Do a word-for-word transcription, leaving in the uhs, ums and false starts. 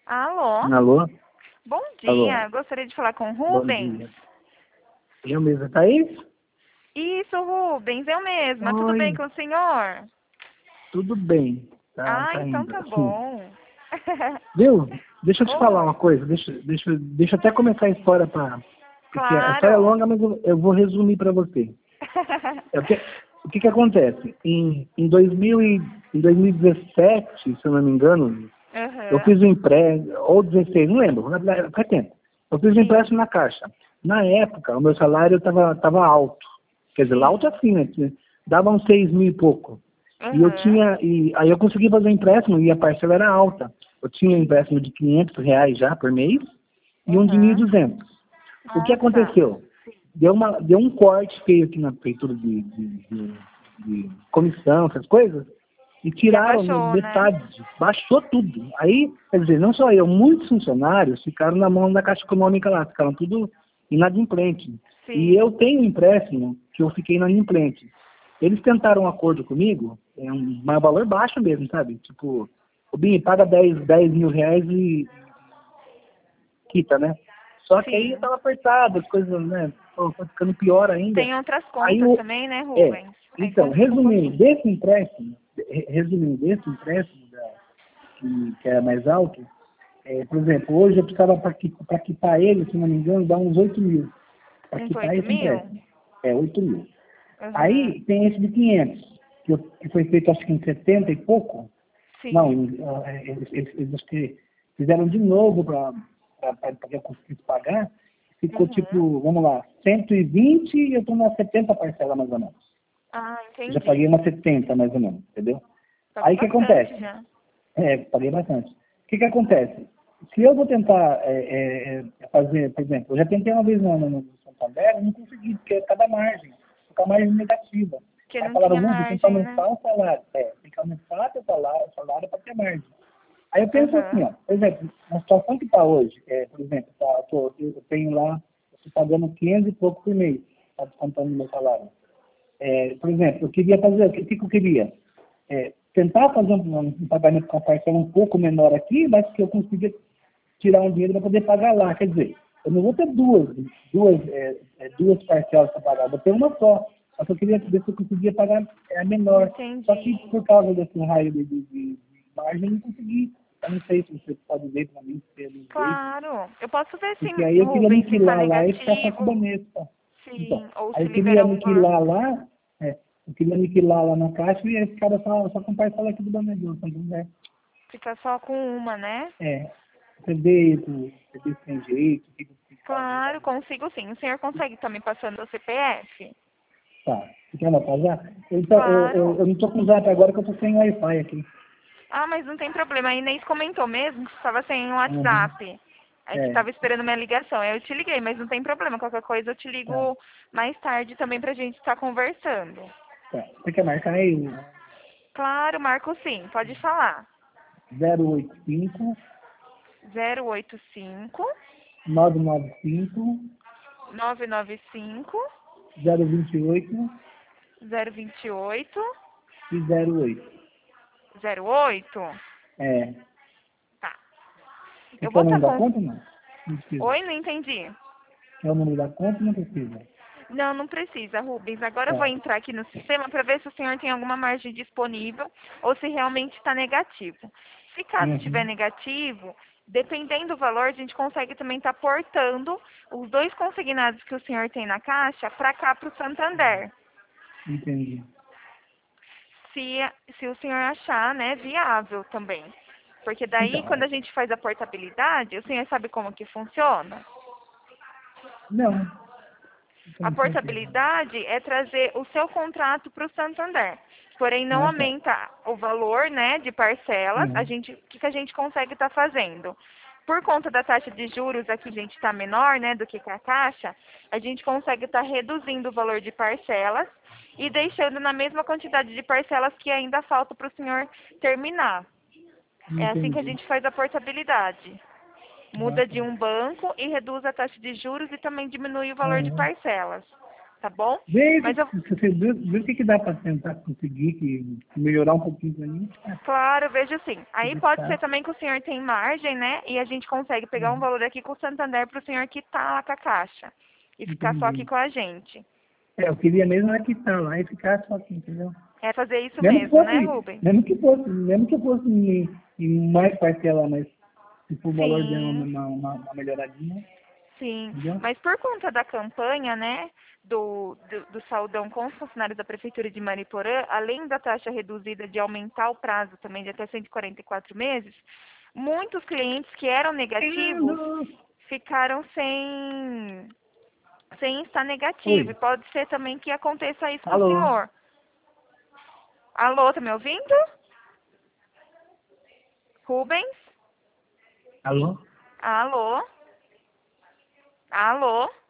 Alô? Alô? Bom Alô? dia, gostaria de falar com o Bom Rubens. dia. Eu mesmo, Thaís? Isso, Rubens, eu mesma. Tudo bem Oi, com o senhor? tudo bem. Tá, Ah, tá então indo. tá Assim, bom. viu? Deixa eu te falar uma Oi, coisa. Deixa, deixa, deixa eu até começar a história para. Porque a história é claro. longa, mas eu, eu vou resumir para você. É, o, que, o que que acontece? Em, em, dois mil e, em dois mil e dezessete, se eu não me engano, eu Aham, fiz um empréstimo, ou dezesseis, não lembro, faz tempo. Eu fiz um sim, empréstimo na Caixa. Na época, o meu salário estava tava alto. Quer dizer, alto sim. assim, né? Dava uns seis mil e pouco. E eu Aham, tinha, e aí eu consegui fazer um empréstimo e a parcela era alta. Eu tinha um empréstimo de quinhentos reais já por mês e um de mil e aham. duzentos. O que Nossa, aconteceu? Deu, uma, deu um corte feio aqui na prefeitura de, de, de, de comissão, essas coisas, e e tiraram abaixou, né? metade, baixou tudo. Aí, quer dizer, não só eu, muitos funcionários ficaram na mão da Caixa Econômica lá, ficaram tudo inadimplente. E eu Sim. tenho um empréstimo que eu fiquei inadimplente. Eles tentaram um acordo comigo, é um, um valor baixo mesmo, sabe? Tipo, o Bim paga dez dez mil reais e quita, né? Só que aí eu Sim. tava apertado, as coisas, né? Pô, tá ficando pior ainda. Tem outras Aí contas o. também, né, É. Rubens? Aí Então, complica um resumindo, pouquinho. desse empréstimo, re- resumindo, desse empréstimo da, que, que é mais alto, é, por exemplo, hoje eu precisava para quitar ele, se não me engano, dá uns oito mil. Para Uns quitar oito esse mil? empréstimo. É, oito mil. Aham. Aí tem esse de quinhentos, que, eu- que foi feito acho que em setenta e pouco. Não, Sim. em- ah, é, eles, eles, eles acho que fizeram de novo para eu conseguir pagar. Ficou Uhum. tipo, vamos lá, cento e vinte e eu estou nas setenta parcelas mais ou menos. Ah, Eu já paguei entendi. umas setenta mais ou menos, entendeu? Pagou Aí o que bastante acontece? já. É, paguei bastante. O que que acontece? Se eu vou tentar é, é, é, fazer, por exemplo, eu já tentei uma vez no, no, no Santander, eu não consegui, porque é cada margem, fica a margem negativa. Porque Aí não falaram, tinha Rubens, tem que margem, né? aumentar o salário. É, tem que aumentar o salário, o salário para ter margem. Aí eu penso assim, Aham. ó, por exemplo, na situação que está hoje, é, por exemplo, tá, eu, tô, eu tenho lá, eu estou pagando quinhentos e pouco por mês, está descontando meu salário. É, por exemplo, eu queria fazer, o que, que eu queria? É, tentar fazer um, um pagamento com a parcela um pouco menor aqui, mas que eu consiga tirar um dinheiro para poder pagar lá. Quer dizer, eu não vou ter duas, duas, é, é, duas parcelas para pagar, vou ter uma só. Só que eu queria ver se eu conseguia pagar é, menor. Só que Entendi. por causa desse raio de, de, de, de margem, eu não consegui. Eu não sei se você pode ver para mim, pelo jeito. Claro. Eu posso ver sim, Porque aí eu queria Rubens, se tá aniquilar lá e ficar só com o negativo. Banespa. Então, Sim. Ou aí se eu queria liberou um valor. aniquilar lá, é, eu queria aniquilar lá na caixa e aí ficava só, só com parcela aqui do Banedor, tá entendendo? É, Ficar só com uma, né? é, C D, C D sem jeito, o que você tem que fazer, tá? Claro, consigo sim. O senhor consegue estar me passando o C P F? Tá, você quer anotar já? Então, eu, eu, Claro. eu não tô com o zap agora que eu tô sem Wi-Fi aqui. Ah, mas não tem problema. A Inês comentou mesmo que estava sem o Uhum. WhatsApp. Aí que É, estava esperando minha ligação. Aí eu te liguei, mas não tem problema. Qualquer coisa eu te tá, ligo mais tarde também pra gente estar conversando. tá. Você quer marcar aí? Claro, Marco sim. Pode falar. zero oito cinco, zero oito cinco, nove nove cinco, nove nove cinco, zero dois oito zero dois oito, e zero oito. zero oito. É, Tá. você Eu quer vou o estar número da com... conta ou não? Não precisa. Oi, não entendi. Quer o número da conta ou não precisa? Não, não precisa, Rubens. Agora eu vou Tá. entrar aqui no sistema para ver se o senhor tem alguma margem disponível ou se realmente está negativo. Se caso estiver Uhum. negativo, dependendo do valor, a gente consegue também estar portando os dois consignados que o senhor tem na caixa para cá, para o Santander. Entendi. Se, se o senhor achar, né, viável também. Porque daí, Então, quando é, a gente faz a portabilidade, o senhor sabe como que funciona? não, A como funciona? portabilidade é trazer o seu contrato para o Santander. Porém, não Ah, tá. aumenta o valor, né, de parcelas. A Uhum. gente, o que, que a gente consegue estar fazendo? Por conta da taxa de juros aqui, a gente está menor, né, do que com a taxa, a gente consegue estar reduzindo o valor de parcelas e deixando na mesma quantidade de parcelas que ainda falta para o senhor terminar. É assim que a Entendi. gente faz a portabilidade. Ah, Muda tá. de um banco e reduz a taxa de juros e também diminui o valor de Uhum. parcelas. tá bom? Vê Mas eu, se você vê, vê o que, que dá para tentar conseguir que, melhorar um pouquinho para mim. claro, eu vejo sim. Aí pode Tá. ser também que o senhor tem margem, né? E a gente consegue pegar um valor aqui com o Santander para o senhor quitar lá com a caixa. E ficar só aqui Entendi. com a gente. É, eu queria mesmo era quitar lá e ficar só aqui, entendeu? É fazer isso Mesmo que mesmo, né, fosse, Rubens? mesmo que fosse, mesmo que fosse em, em mais parcela, mas se for o valor der Sim, uma, uma, uma melhoradinha, sim. entendeu? Mas por conta da campanha, né, do, do, do saldão com os funcionários da Prefeitura de Mariporã, além da taxa reduzida de aumentar o prazo também de até cento e quarenta e quatro meses, muitos clientes que eram negativos ficaram sem, sem estar negativo. E Oi, pode ser também que aconteça isso com o alô, senhor. Alô, tá me ouvindo? Rubens? alô? Alô? Alô?